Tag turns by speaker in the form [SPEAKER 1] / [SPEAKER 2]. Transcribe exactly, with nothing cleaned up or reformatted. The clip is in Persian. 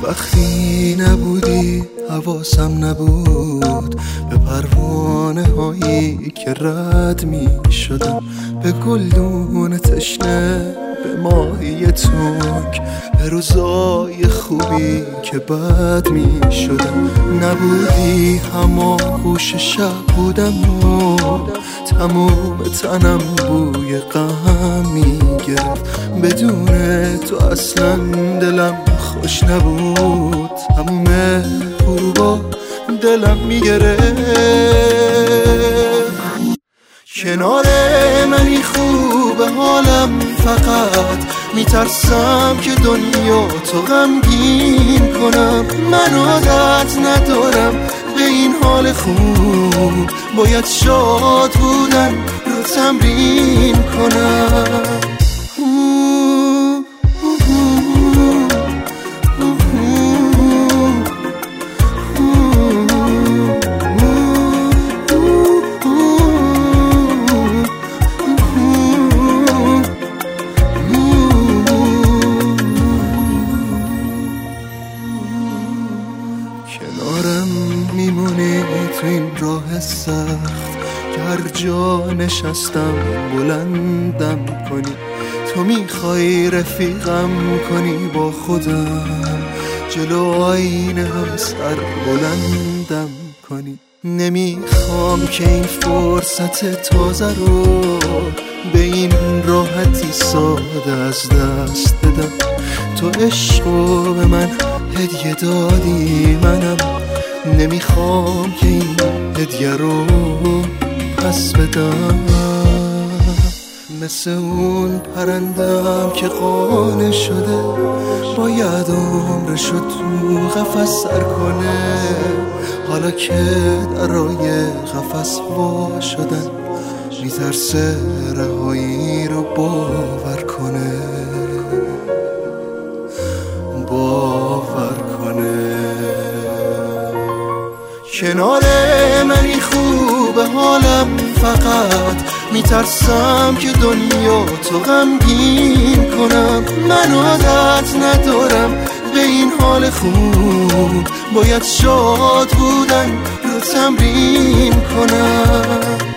[SPEAKER 1] وقتی نبودی حواسم نبود به پروانه هایی که رد می شدم، به گلدون تشنه، به ماهی تنگ، به روزای خوبی که بد می شدم. نبودی همان گوش شب بودم و تموم تنم بوی غم می گرفت. بدون تو اصلا دلم خوش نبود، تموم خوبا دلم می گرفت. کنار منی خوبه حالم، فقط میترسم که دنیا تو غمگین کنم. من عادت ندارم به این حال خوب، باید شاد بودن رو تمرین کنم. کنارم میمونی تو این راه سخت، که هر جا نشستم بلندم کنی. تو میخوای رفیقم کنی با خودم، جلو آینه هم سر بلندم کنی. نمیخوام که این فرصت تازه رو به این راحتی ساده از دست بدم. تو عشقو به من هدیه دادی، منم نمیخوام که این هدیه رو پس بدم. مثل اون پرندم که قانع شده، باید عمرشو تو قفس سر کنه. حالا که درای قفس وا شدن، میترسه رهایی رو باور کنه، باور کنه. کنار منی خوبه حالم، فقط میترسم که دنیا تو غمگین کنم. من عادت ندارم به این حال خوب، باید شاد بودن رو تمرین کنم.